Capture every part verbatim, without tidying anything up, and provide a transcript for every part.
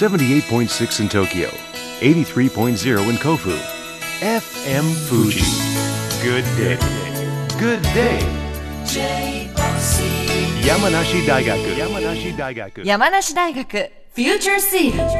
seventy-eight point six in Tokyo, eighty-three point zero in Kofu. F M Fuji. Good day. Good day. J O C 山梨大学山梨大学山梨大学フューチャーシード。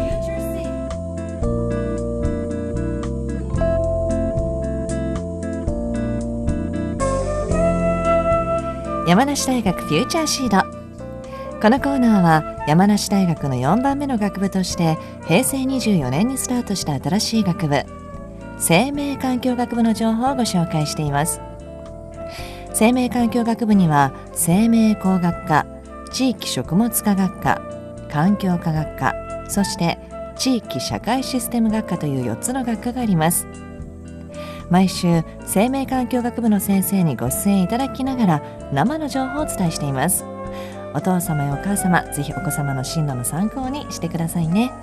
山梨大学フューチャーシード。このコーナーは山梨大学のよんばんめの学部として平成にじゅうよねんにスタートした新しい学部、生命環境学部の情報をご紹介しています。生命環境学部には生命工学科、地域食物科学科、環境科学科、そして地域社会システム学科というよっつの学科があります。毎週生命環境学部の先生にご出演いただきながら生の情報をお伝えしています。お父様やお母様、ぜひお子様の進路の参考にしてくださいね。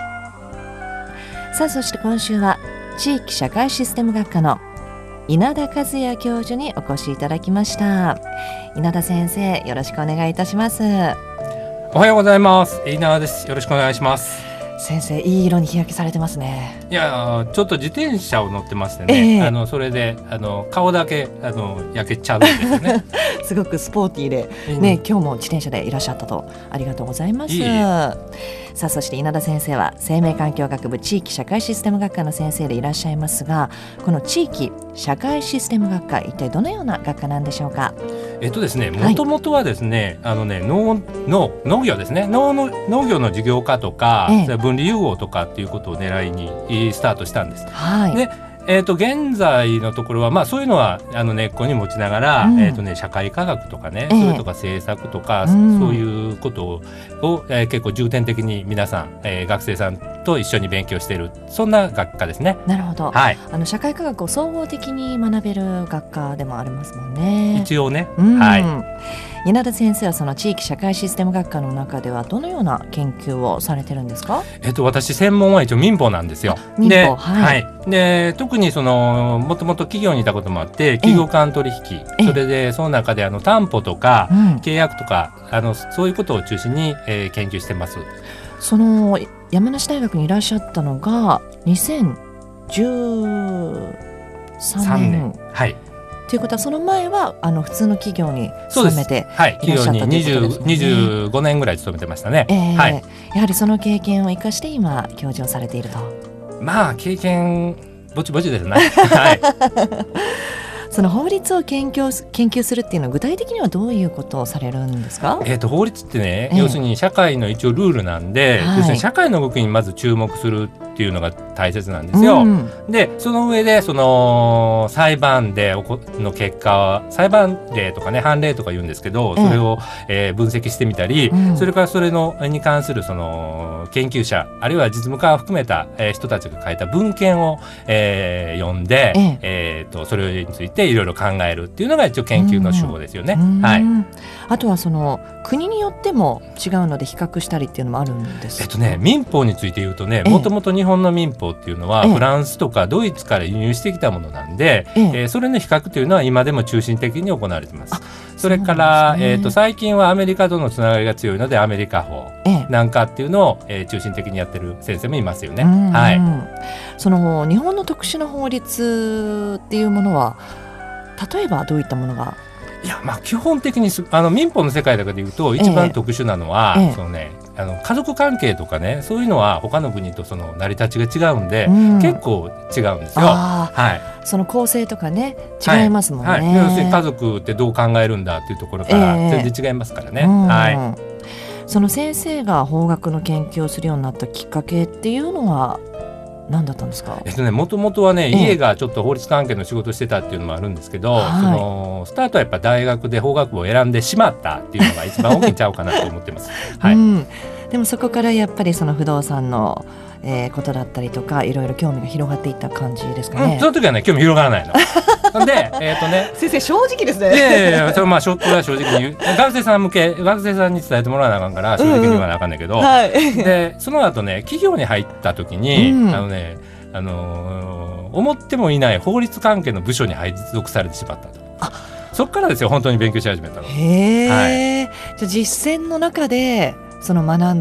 さあ、そして今週は地域社会システム学科の稲田和也教授にお越しいただきました。稲田先生、よろしくお願いいたします。 おはようございます。稲田です。よろしくお願いします。 先生、いい色に日焼けされてますね。 いや、ちょっと自転車を乗ってましてね、えー、あのそれであの顔だけあの焼けちゃうんですよねすごくスポーティーで、ね、うん、今日も自転車でいらっしゃったと。ありがとうございます。いいさあ、そして稲田先生は生命環境学部地域社会システム学科の先生でいらっしゃいますが、この地域社会システム学科、一体どのような学科なんでしょうか。 えっとですね、もともとはですね、はい、あのね、農農農業ですね、農の農業の事業化とか、ええ、分離融合とかっていうことを狙いにスタートしたんです。 はい、 でえー、と現在のところは、まあ、そういうのはあの根っこに持ちながら、うん、えーとね、社会科学とかね、えー、それとか政策とか、うん、そういうことを、えー、結構重点的に皆さん、えー、学生さんと一緒に勉強している、そんな学科ですね。 なるほど、 はい、 あの社会科学を総合的に学べる学科でもありますもんね。 一応ね、 うん、 はい。 稲田先生はその地域社会システム学科の中ではどのような研究をされてるんですか。 えっと、私専門は一応民法なんですよ。 民で、 法、はい、 はい、で特にそのもともと企業にいたこともあって企業間取引、それでその中であの担保とか、うん、契約とかあのそういうことを中心に、えー、研究してます。 その山梨大学にいらっしゃったのがにせんじゅうさんねん、 はい、 ということはその前はあの普通の企業に勤めていらっしゃったということですね。 企業ににじゅう、にじゅうごねんぐらい勤めてましたね。 えーはい、 やはりその経験を生かして今教授をされていると。 まあ経験ぼちぼちですね。はい、 その法律を研究、研究するっていうのは具体的にはどういうことをされるんですか。 えー、と法律ってね、えー、要するに社会の一応ルールなんで、 はい、 要するに社会の動きにまず注目するっていうのが大切なんですよ。うん、でその上でその裁判での結果は裁判例とかね、判例とか言うんですけど、それを、えー、分析してみたり、うん、それからそれのに関するその研究者あるいは実務家を含めた、えー、人たちが書いた文献を、えー、読んで、えーえー、とそれについていろいろ考えるっていうのが一応研究の手法ですよね。うん、はい、 あとはその国によっても違うので比較したりっていうのもあるんですか。 えっとね、民法について言うとね、もともと日本の民法っていうのはフランスとかドイツから輸入してきたものなんで、えええー、それの比較というのは今でも中心的に行われています。それから、ね、えー、と最近はアメリカとのつながりが強いのでアメリカ法なんかっていうのを、えー、中心的にやってる先生もいますよね。うんうん、はい、 その日本の特殊な法律っていうものは例えばどういったものが。 いや、まあ、基本的にあの民法の世界だけでいうと一番特殊なのは、ええそのね、あの家族関係とかね、そういうのは他の国とその成り立ちが違うんで、うん、結構違うんですよ。はい、 その構成とかね違いますもんね。 はいはい、要するに家族ってどう考えるんだっていうところから全然違いますからね。えーはい、 その先生が法学の研究をするようになったきっかけっていうのは何だったんですか。 えっとね、もともとはね、ええ、家がちょっと法律関係の仕事してたっていうのもあるんですけど、はい、そのスタートはやっぱ大学で法学部を選んでしまったっていうのが一番大きいんちゃうかなと思ってます。はい、うん、 でもそこからやっぱりその不動産の、えー、ことだったりとかいろいろ興味が広がっていった感じですかね。 うん、その時はね興味広がらないの。で、えーとね、 先生正直ですね。 いやいやいや、それまあこれは正直に言う学生さん向け学生さんに伝えてもらわなあかんから正直に言わなあかんだけど、うんうん、はい、でその後ね企業に入った時に、うん、あのねあのー、思ってもいない法律関係の部署に配属されてしまったと。あ、そっからですよ本当に勉強し始めたの。 へー、はい、じゃあ実践の中でその学んでいって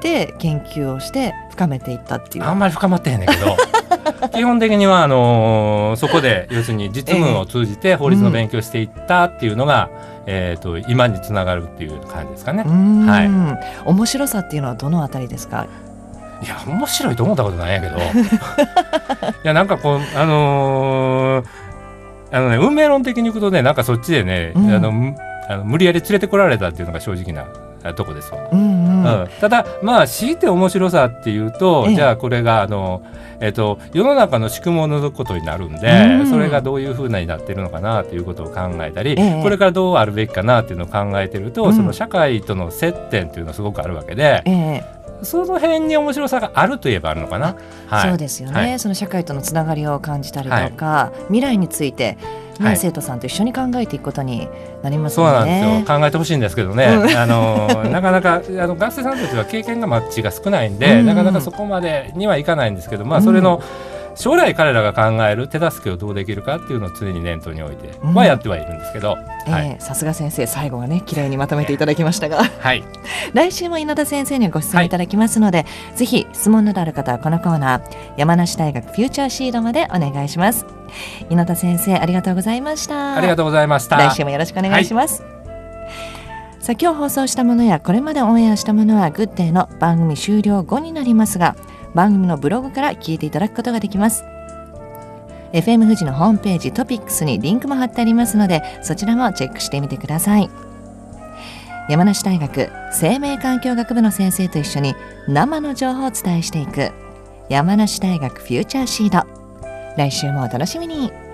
て研究をして深めていったっていう。 あんまり深まってへんねんけど基本的にはあのー、そこで要するに実務を通じて法律の勉強していったっていうのが、えー、と今につながるっていう感じですかね。 はい、面白さっていうのはどのあたりですか？ いや面白いと思ったことないんやけどいやなんかこうあのーあのね、運命論的にいくとねなんかそっちでね、うん、あのあの無理やり連れてこられたっていうのが正直なとこですわ、うんうんうん、ただまあ強いて面白さっていうと、ええ、じゃあこれがあの、えっと、世の中の仕組みを除くことになるんで、うん、それがどういうふうになってるのかなということを考えたり、え、これからどうあるべきかなっていうのを考えてると、うん、その社会との接点っていうのはすごくあるわけで、その辺に面白さがあるといえばあるのかな、 はい、そうですよね、はい、その社会とのつながりを感じたりとか、はい、未来について、ね、はい、生徒さんと一緒に考えていくことになりますよね。そうなんですよ、考えてほしいんですけどね、うん、あのなかなかあの学生さんたちは経験がマッチが少ないんで、うん、なかなかそこまでにはいかないんですけど、まあ、それの、うん将来彼らが考える手助けをどうできるかっていうのを常に念頭に置いてはやってはいるんですけど、 さすが先生、最後はね綺麗にまとめていただきましたが、 はい、 来週も稲田先生にご出演いただきますので、はい、ぜひ質問などある方はこのコーナー山梨大学フューチャーシードまでお願いします。稲田先生ありがとうございました。 ありがとうございました。 来週もよろしくお願いします、はい、さあ今日放送したものやこれまでオンエアしたものはグッデイの番組終了後になりますが、番組のブログから聞いていただくことができます。エフエム 富士のホームページトピックスにリンクも貼ってありますので、そちらもチェックしてみてください。山梨大学生命環境学部の先生と一緒に生の情報をお伝えしていく山梨大学フューチャーシード、来週もお楽しみに。